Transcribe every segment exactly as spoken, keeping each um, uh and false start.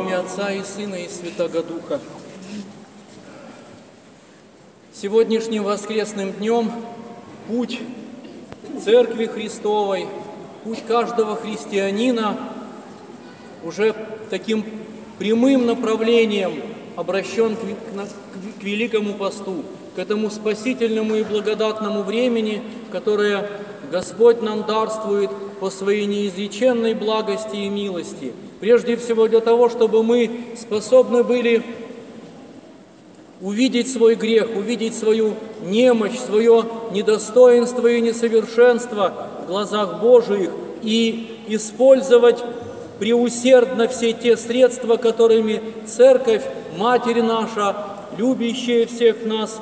имя Отца и Сына и Святого Духа. Сегодняшним воскресным днем путь Церкви Христовой, путь каждого христианина уже таким прямым направлением обращен к, к, к Великому Посту, к этому спасительному и благодатному времени, которое Господь нам дарствует по своей неизреченной благости и милости. Прежде всего для того, чтобы мы способны были увидеть свой грех, увидеть свою немощь, свое недостоинство и несовершенство в глазах Божиих и использовать преусердно все те средства, которыми Церковь, Матерь наша, любящая всех нас,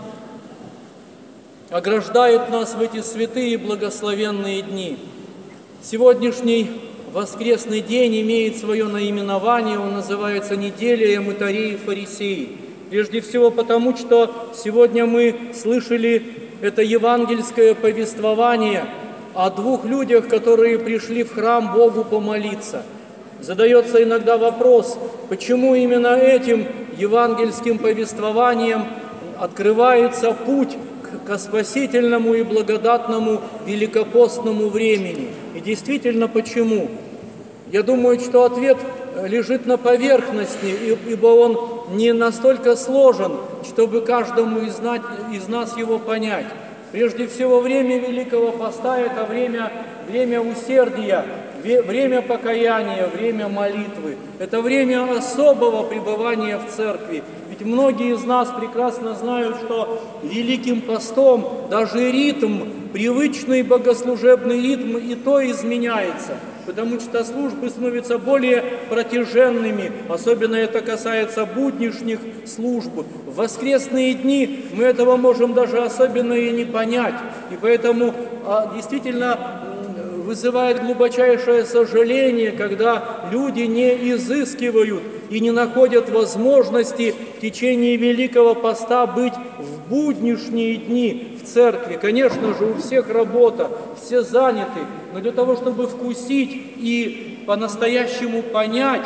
ограждает нас в эти святые благословенные дни. Сегодняшний воскресный день имеет свое наименование, он называется «Неделя мытарей и фарисеев». Прежде всего потому, что сегодня мы слышали это евангельское повествование о двух людях, которые пришли в храм Богу помолиться. Задается иногда вопрос, почему именно этим евангельским повествованием открывается путь к спасительному и благодатному великопостному времени. И действительно, почему? Я думаю, что ответ лежит на поверхности, ибо он не настолько сложен, чтобы каждому из нас, из нас его понять. Прежде всего, время Великого Поста – это время, время усердия, время покаяния, время молитвы. Это время особого пребывания в церкви. Ведь многие из нас прекрасно знают, что Великим Постом даже ритм, привычный богослужебный ритм и то изменяется, потому что службы становятся более протяженными, особенно это касается буднишних служб. В воскресные дни мы этого можем даже особенно и не понять, и поэтому действительно вызывает глубочайшее сожаление, когда люди не изыскивают и не находят возможности в течение Великого Поста быть в буднишние дни в церкви. Конечно же, у всех работа, все заняты, но для того, чтобы вкусить и по-настоящему понять,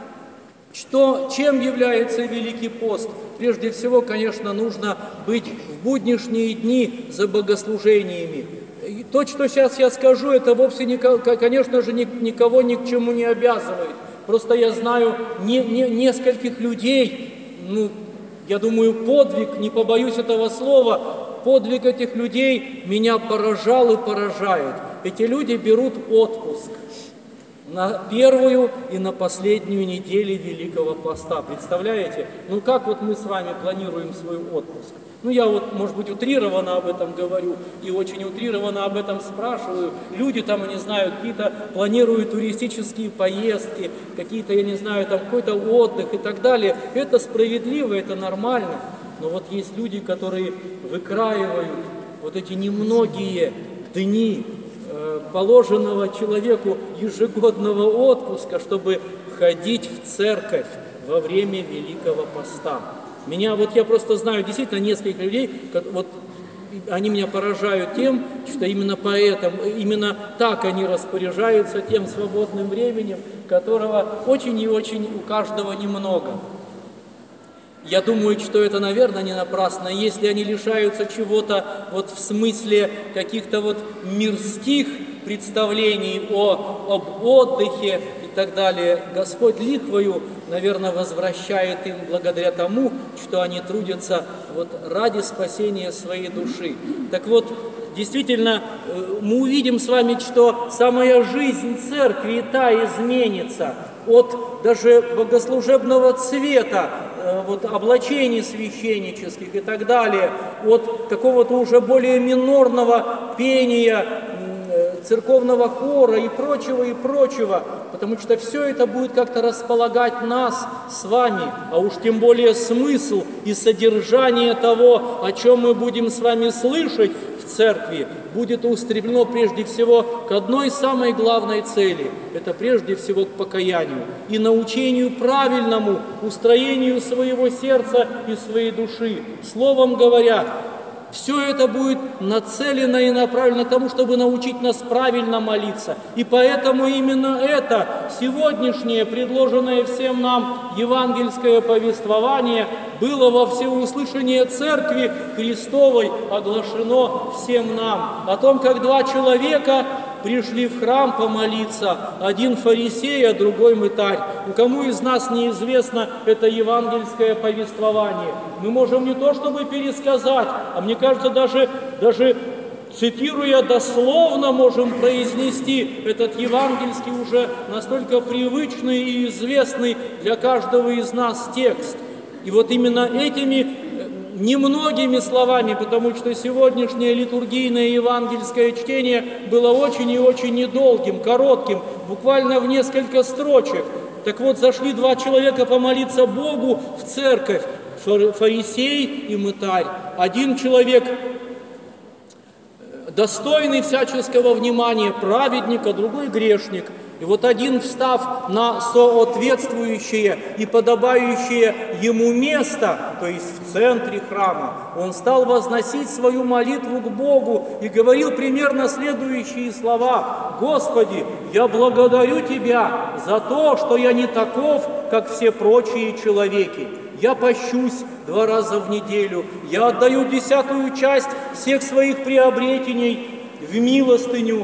что, чем является Великий Пост, прежде всего, конечно, нужно быть в буднишние дни за богослужениями. И то, что сейчас я скажу, это вовсе, не, конечно же, никого ни к чему не обязывает. Просто я знаю не, не, нескольких людей, ну, я думаю, подвиг, не побоюсь этого слова, подвиг этих людей меня поражал и поражает. Эти люди берут отпуск на первую и на последнюю неделю Великого Поста. Представляете? Ну как вот мы с вами планируем свой отпуск? Ну я вот, может быть, утрированно об этом говорю и очень утрированно об этом спрашиваю. Люди там, я не знаю, какие-то планируют туристические поездки, какие-то, я не знаю, там какой-то отдых и так далее. Это справедливо, это нормально. Но вот есть люди, которые выкраивают вот эти немногие дни э, положенного человеку ежегодного отпуска, чтобы ходить в церковь во время Великого Поста. Меня, вот я просто знаю действительно несколько людей, вот они меня поражают тем, что именно поэтому, именно так они распоряжаются тем свободным временем, которого очень и очень у каждого немного. Я думаю, что это, наверное, не напрасно. Если они лишаются чего-то вот в смысле каких-то вот мирских представлений о, об отдыхе и так далее, Господь лихвою, наверное, возвращает им благодаря тому, что они трудятся вот ради спасения своей души. Так вот, действительно, мы увидим с вами, что самая жизнь церкви и та изменится от даже богослужебного цвета, вот, облачений священнических и так далее, от какого-то уже более минорного пения, церковного хора и прочего, и прочего, потому что все это будет как-то располагать нас с вами, а уж тем более смысл и содержание того, о чем мы будем с вами слышать в церкви, будет устремлено прежде всего к одной самой главной цели, это прежде всего к покаянию и научению правильному устроению своего сердца и своей души. Словом говоря, Все это будет нацелено и направлено к тому, чтобы научить нас правильно молиться. И поэтому именно это сегодняшнее, предложенное всем нам евангельское повествование, было во всеуслышание Церкви Христовой оглашено всем нам. О том, как два человека пришли в храм помолиться, один фарисей, а другой мытарь. У кому из нас неизвестно это евангельское повествование? Мы можем не то чтобы пересказать, а мне кажется, даже, даже цитируя дословно, можем произнести этот евангельский уже настолько привычный и известный для каждого из нас текст. И вот именно этими немногими словами, потому что сегодняшнее литургийное евангельское чтение было очень и очень недолгим, коротким, буквально в несколько строчек. Так вот, зашли два человека помолиться Богу в церковь, фарисей и мытарь. Один человек достойный всяческого внимания, праведник, а другой грешник. И вот один, встав на соответствующее и подобающее ему место, то есть в центре храма, он стал возносить свою молитву к Богу и говорил примерно следующие слова: «Господи, я благодарю Тебя за то, что я не таков, как все прочие человеки. Я пощусь два раза в неделю, я отдаю десятую часть всех своих приобретений в милостыню».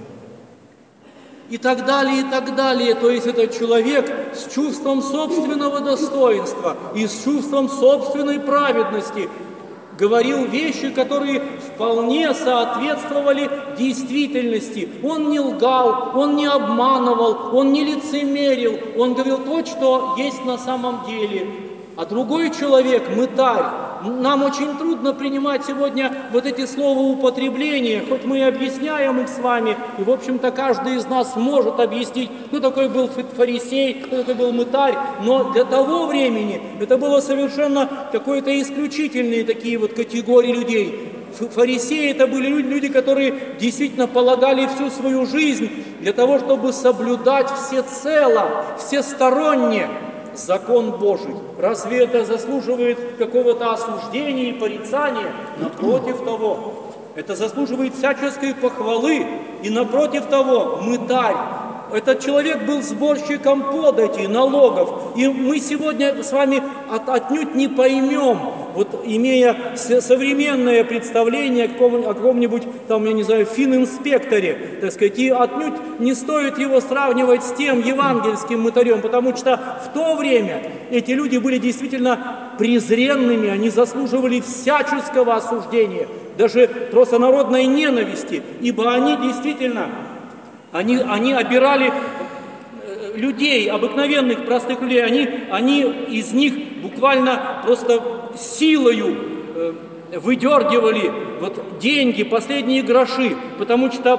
И так далее, и так далее. То есть этот человек с чувством собственного достоинства и с чувством собственной праведности говорил вещи, которые вполне соответствовали действительности. Он не лгал, он не обманывал, он не лицемерил, он говорил то, что есть на самом деле. А другой человек, мытарь, нам очень трудно принимать сегодня вот эти словоупотребления, хоть мы и объясняем их с вами, и, в общем-то, каждый из нас может объяснить, кто такой был фарисей, кто такой был мытарь, но для того времени это было совершенно какое-то исключительные такие вот категории людей. Фарисеи – это были люди, которые действительно полагали всю свою жизнь для того, чтобы соблюдать всецело, всесторонне закон Божий. Разве это заслуживает какого-то осуждения и порицания? Напротив того, это заслуживает всяческой похвалы. И напротив того, мытарь. Этот человек был сборщиком податей, налогов. И мы сегодня с вами от, отнюдь не поймем, вот имея современное представление о каком-нибудь, там, я не знаю, фининспекторе, так сказать, и отнюдь не стоит его сравнивать с тем евангельским мытарем, потому что в то время эти люди были действительно презренными, они заслуживали всяческого осуждения, даже просто народной ненависти, ибо они действительно... Они, они обирали людей, обыкновенных, простых людей, они, они из них буквально просто силою э, выдергивали вот, деньги, последние гроши, потому что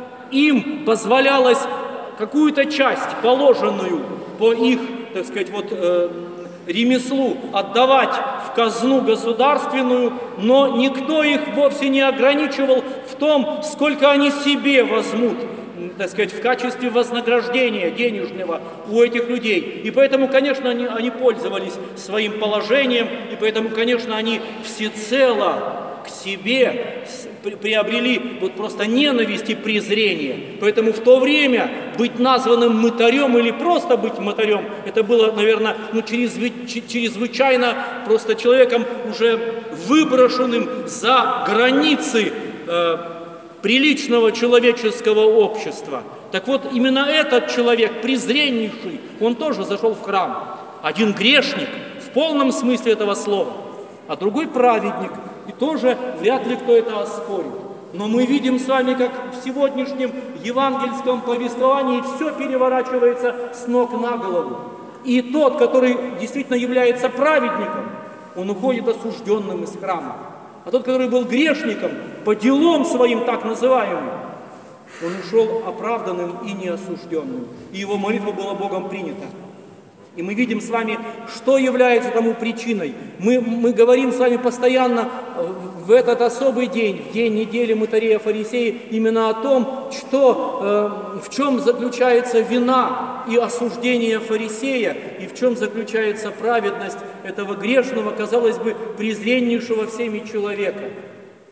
им позволялось какую-то часть, положенную по их, так сказать, вот, э, ремеслу, отдавать в казну государственную, но никто их вовсе не ограничивал в том, сколько они себе возьмут, так сказать, в качестве вознаграждения денежного у этих людей. И поэтому, конечно, они, они пользовались своим положением, и поэтому, конечно, они всецело к себе приобрели вот просто ненависть и презрение. Поэтому в то время быть названным мытарем или просто быть мытарем, это было, наверное, ну, чрезвычайно просто человеком уже выброшенным за границы э, приличного человеческого общества. Так вот, именно этот человек, презреннейший, он тоже зашел в храм. Один грешник, в полном смысле этого слова, а другой праведник. И тоже вряд ли кто это оспорит. Но мы видим с вами, как в сегодняшнем евангельском повествовании все переворачивается с ног на голову. И тот, который действительно является праведником, он уходит осужденным из храма. А тот, который был грешником, по делам своим так называемым, он ушел оправданным и неосужденным. И его молитва была Богом принята. И мы видим с вами, что является тому причиной. Мы, мы говорим с вами постоянно в этот особый день, в день недели мытарей и фарисеев, именно о том, что, э, в чем заключается вина и осуждение фарисея, и в чем заключается праведность этого грешного, казалось бы, презреннейшего всеми человека.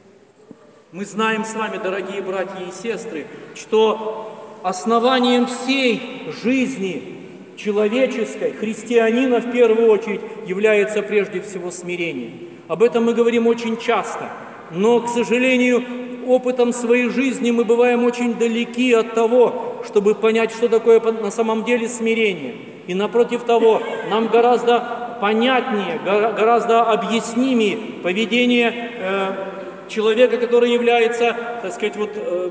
Мы знаем с вами, дорогие братья и сестры, что основанием всей жизни человеческой, христианина в первую очередь, является прежде всего смирение. Об этом мы говорим очень часто, но, к сожалению, опытом своей жизни мы бываем очень далеки от того, чтобы понять, что такое на самом деле смирение. И напротив того, нам гораздо понятнее, гораздо объяснимее поведение э, человека, который является, так сказать, вот, э,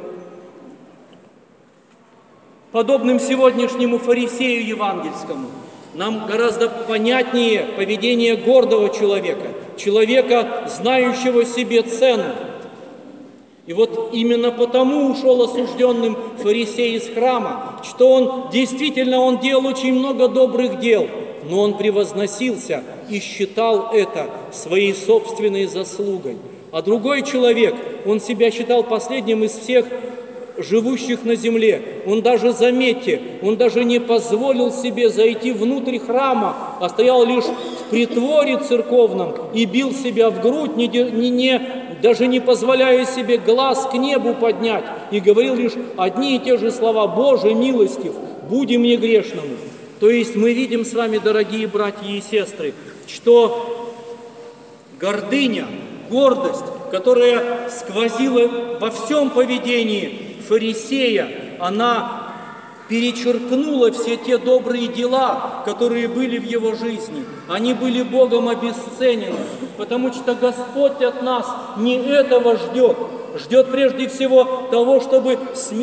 подобным сегодняшнему фарисею евангельскому. Нам гораздо понятнее поведение гордого человека, человека, знающего себе цену. И вот именно потому ушел осужденным фарисей из храма, что он действительно он делал очень много добрых дел, но он превозносился и считал это своей собственной заслугой. А другой человек, он себя считал последним из всех живущих на земле. Он даже, заметьте, он даже не позволил себе зайти внутрь храма, а стоял лишь в притворе церковном и бил себя в грудь, не, не, не, даже не позволяя себе глаз к небу поднять, и говорил лишь одни и те же слова: «Боже, милостив, буди мне грешному». То есть мы видим с вами, дорогие братья и сестры, что гордыня, гордость, которая сквозила во всем поведении фарисея, она перечеркнула все те добрые дела, которые были в его жизни. Они были Богом обесценены, потому что Господь от нас не этого ждет. Ждет прежде всего того, чтобы...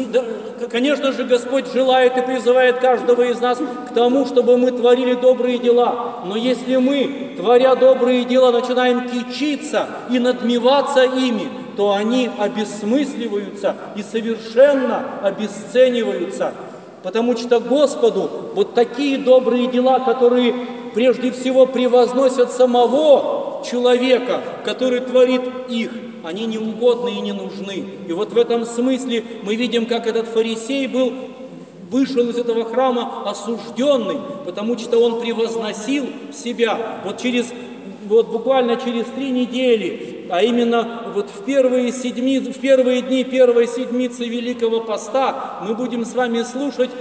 Конечно же, Господь желает и призывает каждого из нас к тому, чтобы мы творили добрые дела. Но если мы, творя добрые дела, начинаем кичиться и надмеваться ими, то они обесмысливаются и совершенно обесцениваются. Потому что Господу вот такие добрые дела, которые прежде всего превозносят самого человека, который творит их, они не угодны и не нужны. И вот в этом смысле мы видим, как этот фарисей был, вышел из этого храма осужденный, потому что он превозносил себя. Вот через, вот буквально через три недели, а именно вот в первые, седми, в первые дни первой седмицы Великого Поста мы будем с вами слушать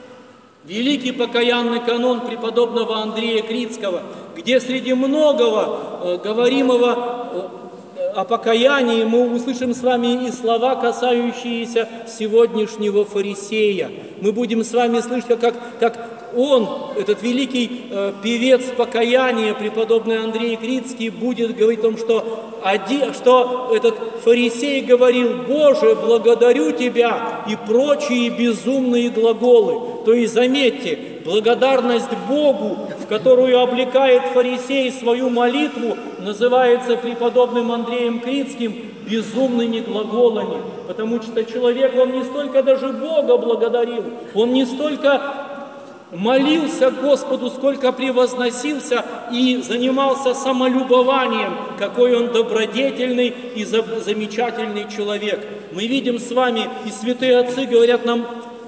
великий покаянный канон преподобного Андрея Критского, где среди многого э, говоримого э, о покаянии мы услышим с вами и слова, касающиеся сегодняшнего фарисея. Мы будем с вами слышать, как, как он, этот великий э, певец покаяния, преподобный Андрей Критский, будет говорить о том, что, один, что этот фарисей говорил: «Боже, благодарю Тебя», и прочие безумные глаголы. То есть, заметьте, благодарность Богу, в которую облекает фарисей свою молитву, называется преподобным Андреем Критским безумными глаголами, потому что человек, он не столько даже Бога благодарил, он не столько молился Господу, сколько превозносился и занимался самолюбованием, какой он добродетельный и замечательный человек. Мы видим с вами, и святые отцы говорят нам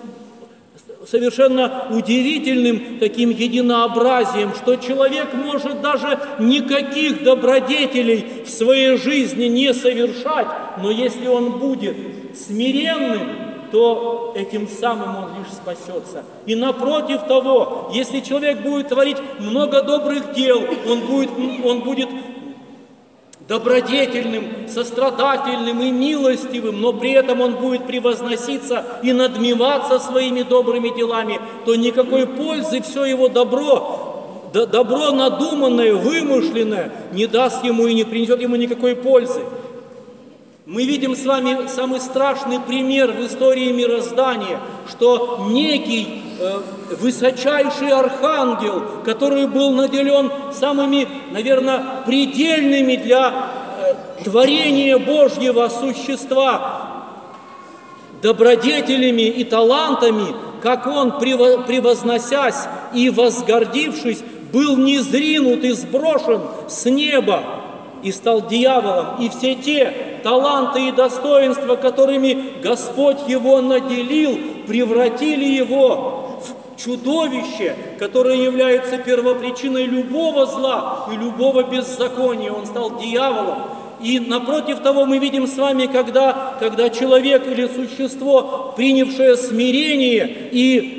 совершенно удивительным таким единообразием, что человек может даже никаких добродетелей в своей жизни не совершать, но если он будет смиренным, то этим самым он лишь спасется. И напротив того, если человек будет творить много добрых дел, он будет, он будет добродетельным, сострадательным и милостивым, но при этом он будет превозноситься и надмеваться своими добрыми делами, то никакой пользы все его добро, добро надуманное, вымышленное, не даст ему и не принесет ему никакой пользы. Мы видим с вами самый страшный пример в истории мироздания, что некий э, высочайший архангел, который был наделен самыми, наверное, предельными для э, творения Божьего существа добродетелями и талантами, как он, превозносясь и возгордившись, был низринут и сброшен с неба и стал дьяволом. И все те таланты и достоинства, которыми Господь его наделил, превратили его в чудовище, которое является первопричиной любого зла и любого беззакония. Он стал дьяволом. И напротив того мы видим с вами, когда, когда человек или существо, принявшее смирение и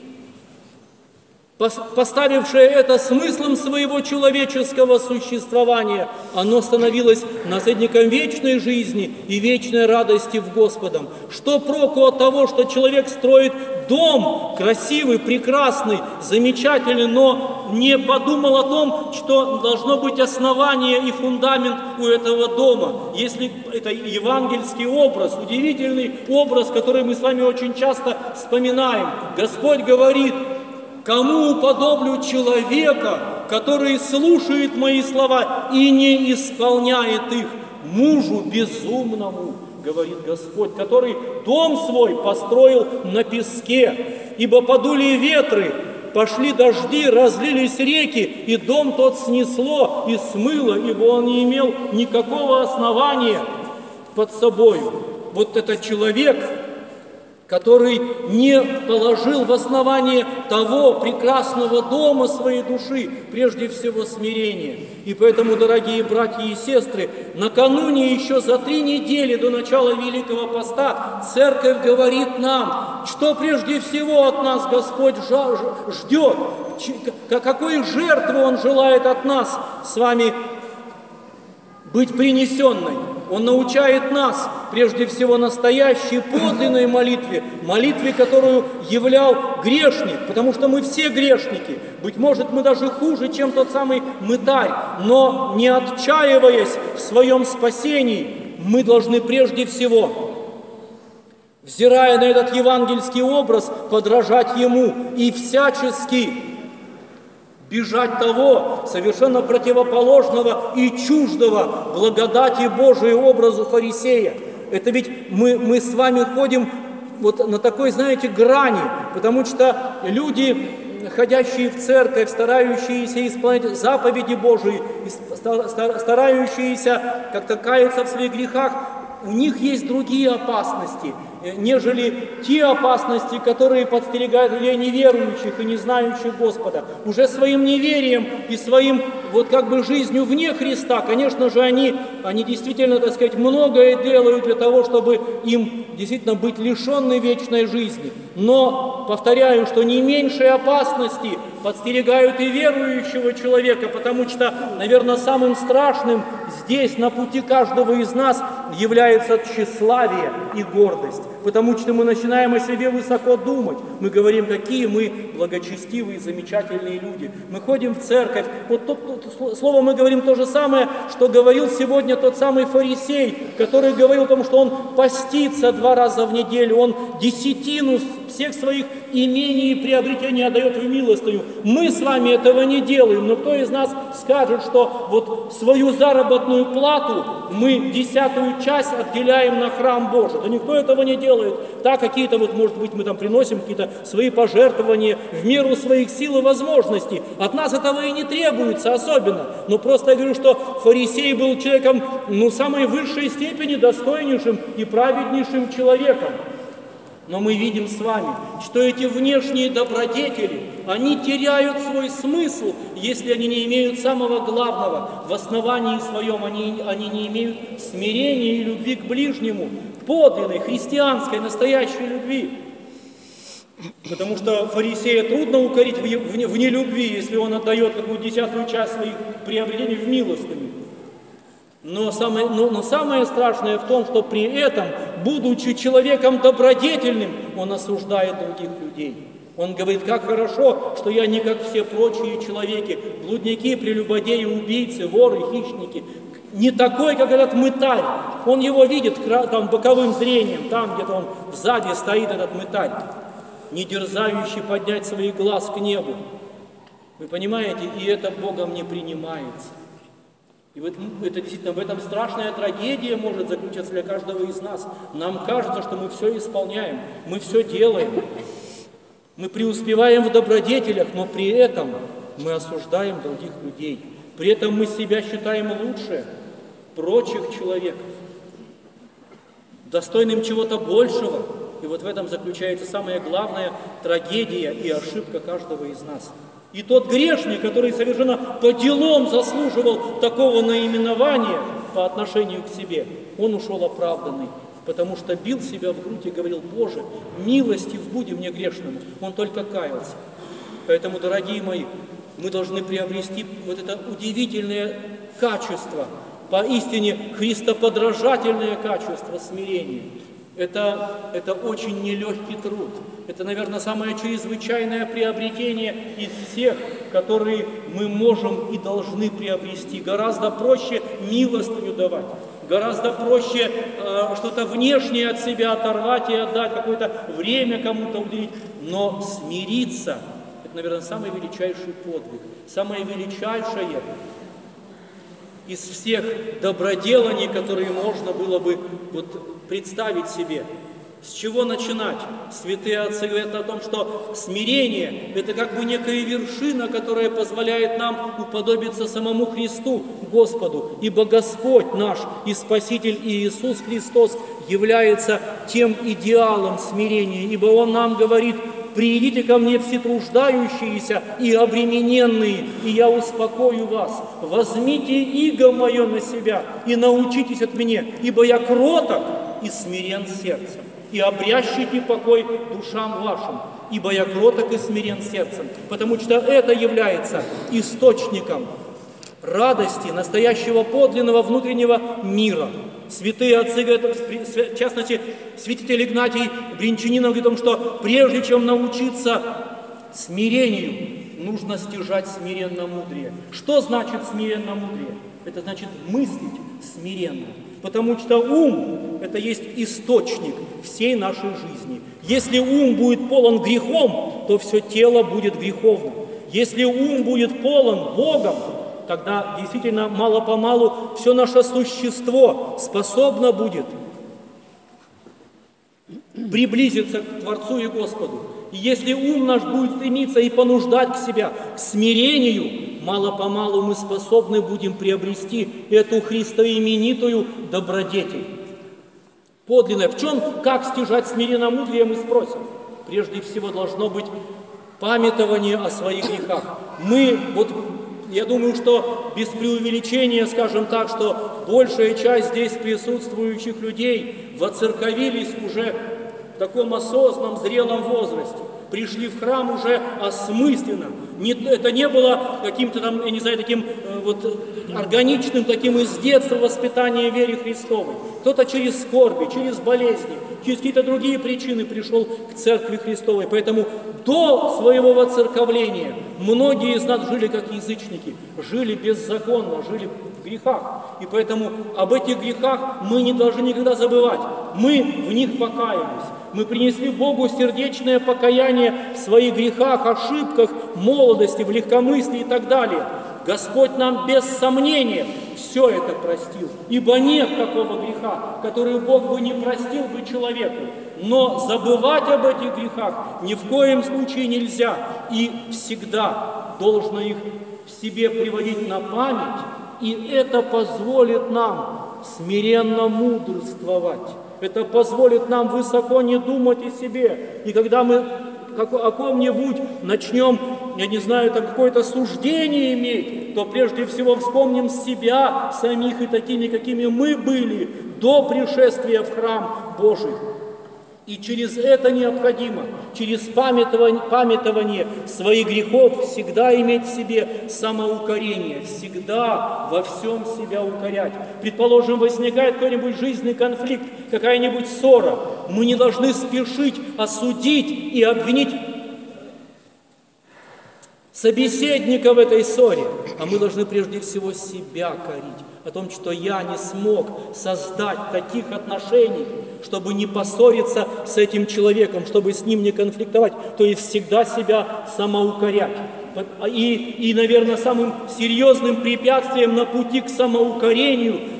поставившее это смыслом своего человеческого существования, оно становилось наследником вечной жизни и вечной радости в Господом. Что проку от того, что человек строит дом красивый, прекрасный, замечательный, но не подумал о том, что должно быть основание и фундамент у этого дома. Если это евангельский образ, удивительный образ, который мы с вами очень часто вспоминаем. Господь говорит: «Кому уподоблю человека, который слушает мои слова и не исполняет их? Мужу безумному, говорит Господь, который дом свой построил на песке, ибо подули ветры, пошли дожди, разлились реки, и дом тот снесло и смыло, ибо он не имел никакого основания под собою». Вот этот человек, который не положил в основание того прекрасного дома своей души, прежде всего смирение. И поэтому, дорогие братья и сестры, накануне еще за три недели до начала Великого Поста Церковь говорит нам, что прежде всего от нас Господь ждет, какой жертвы Он желает от нас с вами быть принесенной. Он научает нас, прежде всего, настоящей подлинной молитве, молитве, которую являл грешник, потому что мы все грешники. Быть может, мы даже хуже, чем тот самый мытарь, но не отчаиваясь в своем спасении, мы должны прежде всего, взирая на этот евангельский образ, подражать ему и всячески бежать того совершенно противоположного и чуждого благодати Божией образу фарисея. Это ведь мы, мы с вами ходим вот на такой, знаете, грани, потому что люди, ходящие в церковь, старающиеся исполнять заповеди Божии, старающиеся как-то каяться в своих грехах, у них есть другие опасности, нежели те опасности, которые подстерегают людей неверующих и не знающих Господа. Уже своим неверием и своим вот как бы жизнью вне Христа, конечно же, они, они действительно, так сказать, многое делают для того, чтобы им действительно быть лишенной вечной жизни. Но, повторяю, что не меньшие опасности подстерегают и верующего человека, потому что, наверное, самым страшным здесь, на пути каждого из нас, является тщеславие и гордость. Потому что мы начинаем о себе высоко думать. Мы говорим, какие мы благочестивые, замечательные люди. Мы ходим в церковь. Вот то, то, слово мы говорим то же самое, что говорил сегодня тот самый фарисей, который говорил о том, что он постится два раза в неделю, он десятину всех своих имений и приобретений отдает в милостыню. Мы с вами этого не делаем, но кто из нас скажет, что вот свою заработную плату мы десятую часть отделяем на храм Божий? Да никто этого не делает. Так, какие-то вот, может быть, мы там приносим какие-то свои пожертвования в меру своих сил и возможностей. От нас этого и не требуется особенно. Но просто я говорю, что фарисей был человеком, ну, самой высшей степени достойнейшим и праведнейшим человеком. Но мы видим с вами, что эти внешние добродетели, они теряют свой смысл, если они не имеют самого главного. В основании своем они, они не имеют смирения и любви к ближнему, подлинной, христианской, настоящей любви. Потому что фарисея трудно укорить в, в, в нелюбви, если он отдает какую десятую часть своих приобретений в милостыню. Но самое, но, но самое страшное в том, что при этом, будучи человеком добродетельным, он осуждает других людей. Он говорит, как хорошо, что я не как все прочие человеки, блудники, прелюбодеи, убийцы, воры, хищники. Не такой, как этот мытарь. Он его видит там боковым зрением, там где-то он сзади стоит этот мытарь, не дерзающий поднять свои глаз к небу. Вы понимаете, и это Богом не принимается. И вот это действительно, в этом страшная трагедия может заключаться для каждого из нас. Нам кажется, что мы все исполняем, мы все делаем. Мы преуспеваем в добродетелях, но при этом мы осуждаем других людей. При этом мы себя считаем лучше прочих человеков, достойным чего-то большего. И вот в этом заключается самая главная трагедия и ошибка каждого из нас. И тот грешник, который совершенно по делам заслуживал такого наименования по отношению к себе, он ушел оправданный, потому что бил себя в грудь и говорил: Боже, милостив буди мне грешному. Он только каялся. Поэтому, дорогие мои, мы должны приобрести вот это удивительное качество, поистине христоподражательное качество смирения. Это, это очень нелегкий труд. Это, наверное, самое чрезвычайное приобретение из всех, которые мы можем и должны приобрести. Гораздо проще милостыню давать, гораздо проще э, что-то внешнее от себя оторвать и отдать, какое-то время кому-то уделить. Но смириться – это, наверное, самый величайший подвиг, самое величайшее из всех доброделаний, которые можно было бы вот представить себе. С чего начинать? Святые отцы говорят о том, что смирение – это как бы некая вершина, которая позволяет нам уподобиться самому Христу, Господу. Ибо Господь наш и Спаситель Иисус Христос является тем идеалом смирения. Ибо Он нам говорит: «Придите ко мне все труждающиеся и обремененные, и я успокою вас. Возьмите иго мое на себя и научитесь от меня, ибо я кроток и смирен сердцем, и обрящите покой душам вашим, ибо я кроток и смирен сердцем». Потому что это является источником радости, настоящего подлинного внутреннего мира. Святые отцы говорят, в частности, святитель Игнатий Бринчанинов говорит о том, что прежде чем научиться смирению, нужно стяжать смиренно-мудрее. Что значит смиренно-мудрее? Это значит мыслить смиренно. Потому что ум – это есть источник всей нашей жизни. Если ум будет полон грехом, то все тело будет греховным. Если ум будет полон Богом, тогда действительно мало-помалу все наше существо способно будет приблизиться к Творцу и Господу. И если ум наш будет стремиться и понуждать к себя, к смирению, мало-помалу мы способны будем приобрести эту христоименитую добродетель. Подлинное. В чем, как стяжать смиренно-мудрее, мы спросим. Прежде всего должно быть памятование о своих грехах. Мы, вот, я думаю, что без преувеличения скажем так, что большая часть здесь присутствующих людей воцерковились уже в таком осознанном, зрелом возрасте. Пришли в храм уже осмысленно. Не, это не было каким-то там, я не знаю, таким э, вот органичным, таким из детства воспитания вере Христовой. Кто-то через скорби, через болезни, через какие-то другие причины пришел к Церкви Христовой. Поэтому до своего воцерковления многие из нас жили как язычники, жили беззаконно, жили в грехах. И поэтому об этих грехах мы не должны никогда забывать. Мы в них покаялись. Мы принесли Богу сердечное покаяние в своих грехах, ошибках, молодости, в легкомыслии и так далее. Господь нам без сомнения все это простил, ибо нет такого греха, который Бог бы не простил бы человеку. Но забывать об этих грехах ни в коем случае нельзя, и всегда должно их в себе приводить на память, и это позволит нам смиренно мудрствовать. Это позволит нам высоко не думать о себе. И когда мы о ком-нибудь начнем, я не знаю, там какое-то суждение иметь, то прежде всего вспомним себя самих и такими, какими мы были до пришествия в храм Божий. И через это необходимо, через памятование, памятование своих грехов всегда иметь в себе самоукорение, всегда во всем себя укорять. Предположим, возникает какой-нибудь жизненный конфликт, какая-нибудь ссора. Мы не должны спешить осудить и обвинить собеседника в этой ссоре, а мы должны прежде всего себя корить. О том, что я не смог создать таких отношений, чтобы не поссориться с этим человеком, чтобы с ним не конфликтовать, то есть всегда себя самоукорять. И, и, наверное, самым серьезным препятствием на пути к самоукорению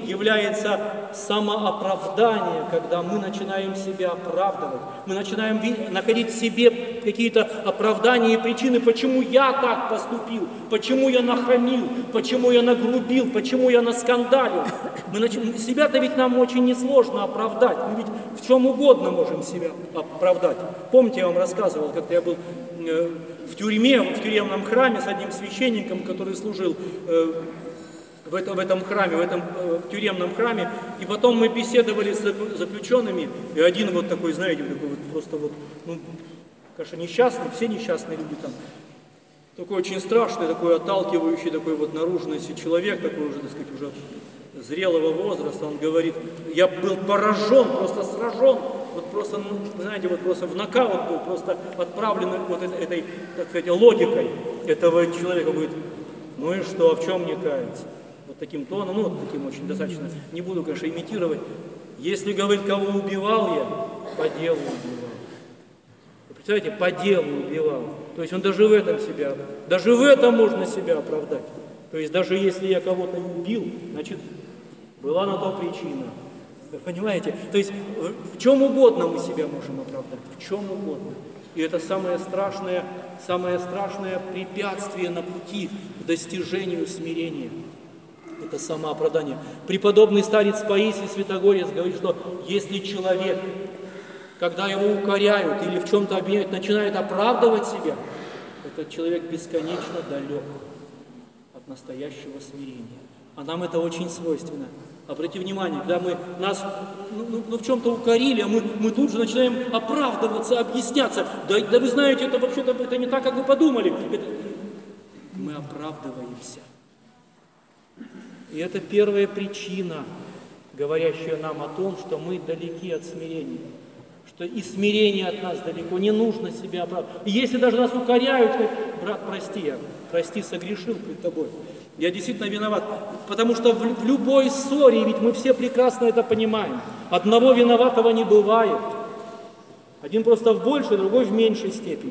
является самооправдание, когда мы начинаем себя оправдывать. Мы начинаем находить в себе какие-то оправдания и причины, почему я так поступил, почему я нахамил, почему я нагрубил, почему я наскандалил. Мы нач... Себя-то ведь нам очень несложно оправдать. Мы ведь в чем угодно можем себя оправдать. Помните, я вам рассказывал, как я был э, в тюрьме, в тюремном храме с одним священником, который служил э, в, это, в этом храме, в этом э, тюремном храме. И потом мы беседовали с заключенными. И один вот такой, знаете, такой вот просто вот, ну, конечно, несчастный, все несчастные люди там. Такой очень страшный, такой отталкивающий, такой вот наружности человек, такой уже, так сказать, уже зрелого возраста. Он говорит, я был поражен, просто сражен, вот просто, ну, знаете, вот просто в нокаут был, просто отправлен вот этой, этой, так сказать, логикой этого человека. Говорит, ну и что, а в чем мне каяться? Вот таким тоном, ну вот таким очень достаточно, не буду, конечно, имитировать. Если, говорит, кого убивал я, по делу убивал. Вы представляете, по делу убивал. То есть он даже в этом себя, даже в этом можно себя оправдать. То есть даже если я кого-то убил, значит, была на то причина. Вы понимаете? То есть в чем угодно мы себя можем оправдать, в чем угодно. И это самое страшное, самое страшное препятствие на пути к достижению смирения. Это самооправдание. Преподобный старец Паисий Святогорец говорит, что если человек, когда его укоряют или в чем-то обвиняют, начинает оправдывать себя, этот человек бесконечно далек от настоящего смирения. А нам это очень свойственно. Обратите внимание, когда мы нас ну, ну, в чем-то укорили, а мы, мы тут же начинаем оправдываться, объясняться. Да, да вы знаете, это вообще-то это не так, как вы подумали. Это... Мы оправдываемся. И это первая причина, говорящая нам о том, что мы далеки от смирения. Что и смирение от нас далеко, не нужно себя оправдывать. И если даже нас укоряют, как, брат, прости, я, прости, согрешил перед тобой. Я действительно виноват, потому что в, в любой ссоре, ведь мы все прекрасно это понимаем, одного виноватого не бывает. Один просто в большей, другой в меньшей степени.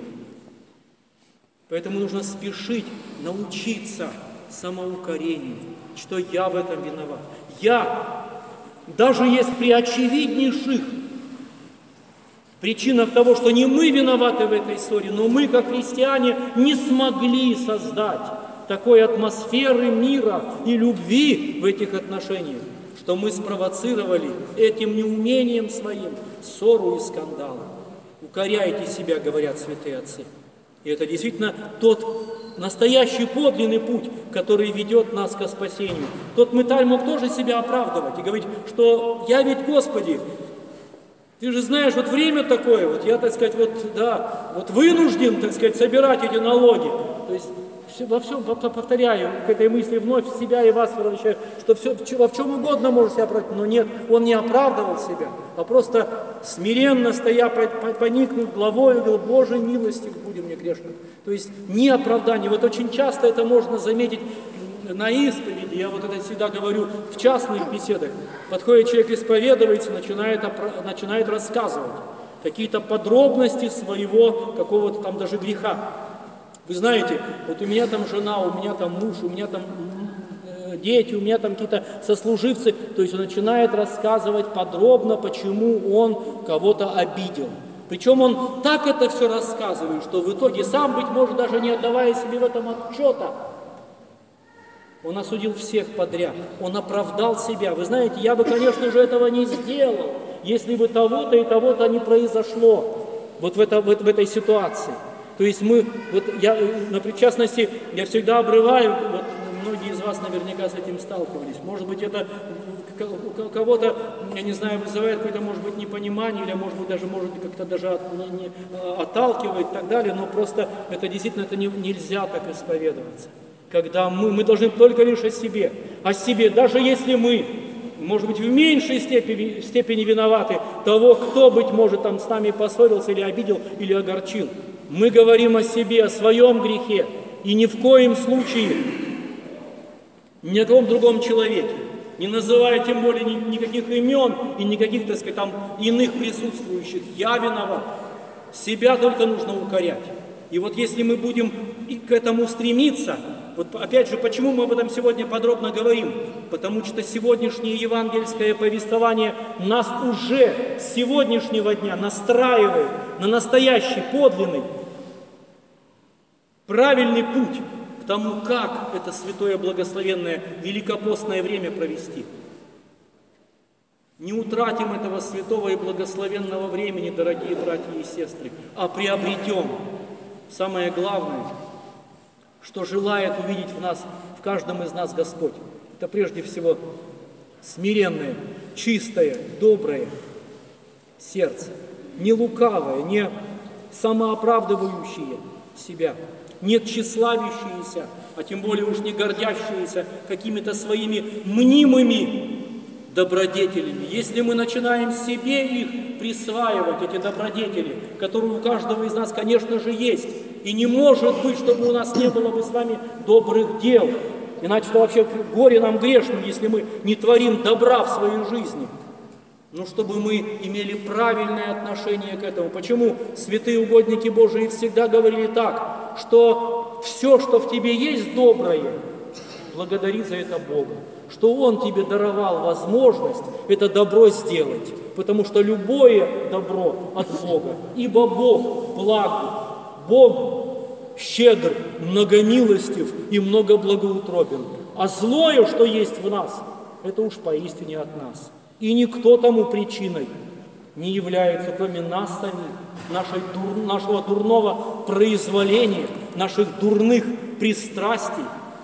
Поэтому нужно спешить научиться самоукорению, что я в этом виноват. Я, даже если при очевиднейших причинах того, что не мы виноваты в этой ссоре, но мы, как христиане, не смогли создать такой атмосферы мира и любви в этих отношениях, что мы спровоцировали этим неумением своим ссору и скандал. Укоряйте себя, говорят святые отцы. И это действительно тот настоящий подлинный путь, который ведет нас ко спасению. Тот Мытарь мог тоже себя оправдывать и говорить, что я ведь, Господи, ты же знаешь, вот время такое, вот я, так сказать, вот, да, вот вынужден, так сказать, собирать эти налоги. То есть во всем, повторяю, к этой мысли вновь себя и вас возвращаю, что все, во в чем угодно может себя оправдать, но нет, он не оправдывал себя, а просто смиренно стоя, поникнув головой, говорил, Боже, милостив будем мне грешным. То есть не оправдание. Вот очень часто это можно заметить на исповеди, я вот это всегда говорю в частных беседах. Подходит человек, исповедуется, начинает, начинает рассказывать какие-то подробности своего какого-то там даже греха. Вы знаете, вот у меня там жена, у меня там муж, у меня там э, дети, у меня там какие-то сослуживцы. То есть он начинает рассказывать подробно, почему он кого-то обидел. Причем он так это все рассказывает, что в итоге сам, быть может, даже не отдавая себе в этом отчета, он осудил всех подряд, он оправдал себя. Вы знаете, я бы, конечно же, этого не сделал, если бы того-то и того-то не произошло вот в, это, в, в этой ситуации. То есть мы, вот я на причастности, я всегда обрываю, вот многие из вас наверняка с этим сталкивались. Может быть, это у кого-то, я не знаю, вызывает какое-то, может быть, непонимание, или, может быть, даже может как-то даже от, не, не, отталкивает и так далее, но просто это действительно это не, нельзя так исповедоваться. Когда мы, мы должны только лишь о себе, о себе, даже если мы, может быть, в меньшей степени, степени виноваты того, кто, быть может, там с нами поссорился или обидел, или огорчил. Мы говорим о себе, о своем грехе, и ни в коем случае ни о каком другом человеке, не называя тем более ни, никаких имен и никаких, так сказать, там иных присутствующих. Я виноват. Себя только нужно укорять. И вот если мы будем к этому стремиться, Вот опять же, почему мы об этом сегодня подробно говорим? Потому что сегодняшнее евангельское повествование нас уже с сегодняшнего дня настраивает на настоящий, подлинный, правильный путь к тому, как это святое, благословенное, великопостное время провести. Не утратим этого святого и благословенного времени, дорогие братья и сестры, а приобретем. Самое главное, что желает увидеть в нас, в каждом из нас Господь, это прежде всего смиренное, чистое, доброе сердце, не лукавое, не самооправдывающее себя, не тщеславящиеся, а тем более уж не гордящиеся какими-то своими мнимыми добродетелями. Если мы начинаем себе их присваивать, эти добродетели, которые у каждого из нас, конечно же, есть, и не может быть, чтобы у нас не было бы с вами добрых дел, иначе это вообще горе нам грешным, если мы не творим добра в своей жизни. Но чтобы мы имели правильное отношение к этому. Почему святые угодники Божии всегда говорили так, что все, что в тебе есть доброе, благодари за это Бога, что Он тебе даровал возможность это добро сделать, потому что любое добро от Бога, ибо Бог благ, Бог щедр, многомилостив и многоблагоутробен, а злое, что есть в нас, это уж поистине от нас. И никто тому причиной не является, кроме нас самих, нашей, дур, нашего дурного произволения, наших дурных пристрастий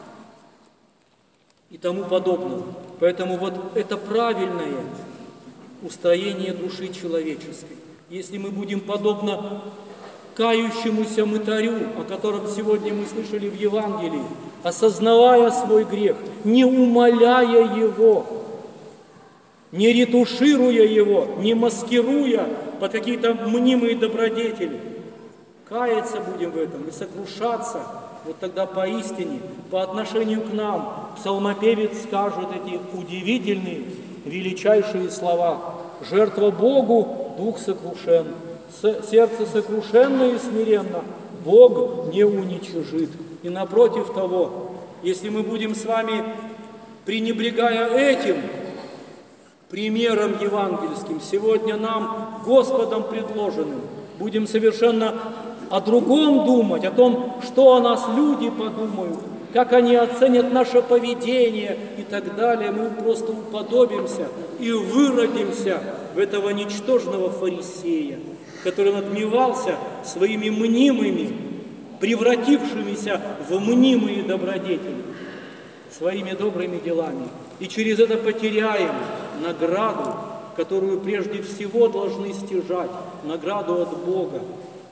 и тому подобного. Поэтому вот это правильное устроение души человеческой. Если мы будем подобно кающемуся мытарю, о котором сегодня мы слышали в Евангелии, осознавая свой грех, не умаляя его, не ретушируя его, не маскируя под какие-то мнимые добродетели, каяться будем в этом и сокрушаться, вот тогда поистине, по отношению к нам, псалмопевец скажет эти удивительные, величайшие слова: «Жертва Богу, дух сокрушен, сердце сокрушенно и смиренно, Бог не уничижит». И напротив того, если мы будем с вами, пренебрегая этим примером евангельским, сегодня нам, Господом предложенным, будем совершенно о другом думать, о том, что о нас люди подумают, как они оценят наше поведение и так далее, мы просто уподобимся и выродимся в этого ничтожного фарисея, который надмевался своими мнимыми, превратившимися в мнимые добродетели, своими добрыми делами. И через это потеряем награду, которую прежде всего должны стяжать, награду от Бога.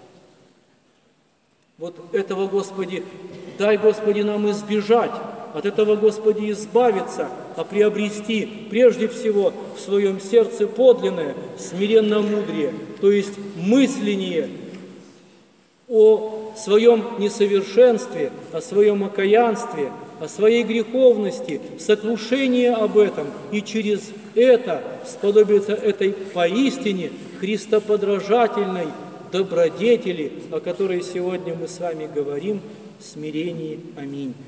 Вот этого, Господи, дай, Господи, нам избежать, от этого, Господи, избавиться, а приобрести прежде всего в своем сердце подлинное, смиренно-мудрее, то есть мысление о своем несовершенстве, о своем окаянстве, о своей греховности, сокрушение об этом, и через это сподобиться этой поистине христоподражательной добродетели, о которой сегодня мы с вами говорим, смирении. Аминь.